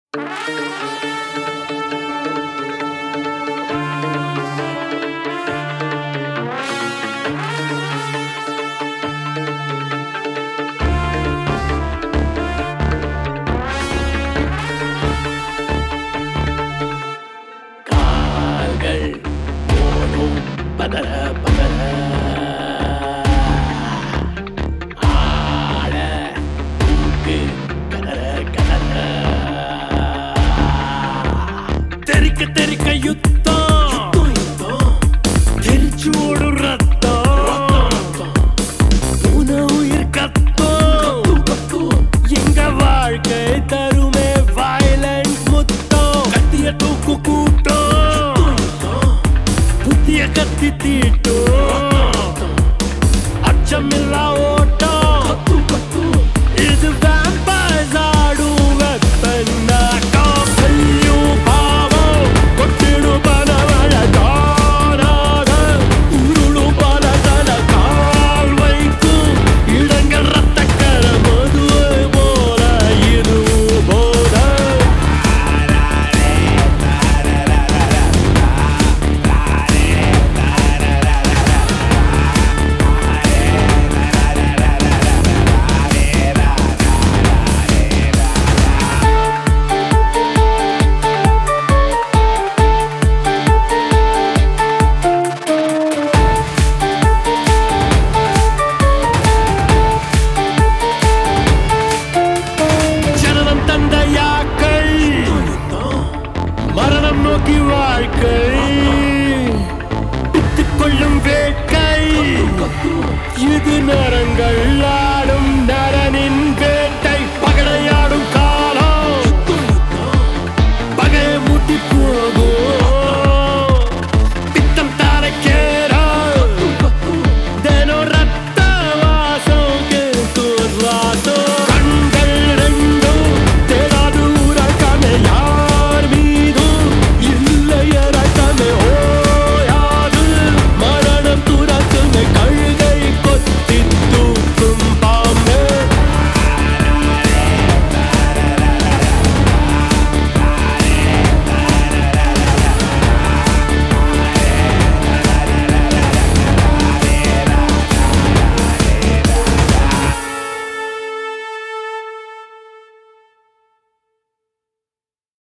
பதற பதற ஆட தூக்கு கதற கதற தெறிக்க தெறிக்க யுத்தம் தெரிச்சு ஓடும் ரத்தம் உன உயிர் கத்தம் எங்க வாழ்க்கை தருமே வயலன்ஸ் முத்தம் கத்திய தூக்கு கூட்டம் புத்திய கத்தி தீட்டும் அச்சமில்லா ஓட்டம் இது vampires ஆடும் வெப்பனாட்டம் செய்யும் பாவம் கொட்டிடும் பலவழ காராக உருளும் பல தல கால் வைக்கும் இடங்கள் ரத்தக்கர மதுவை போல இதுவும் போத மரணம் நோக்கி வாழ்க்கை பித்துக் கொள்ளும் வேட்கை இது நரங்கள்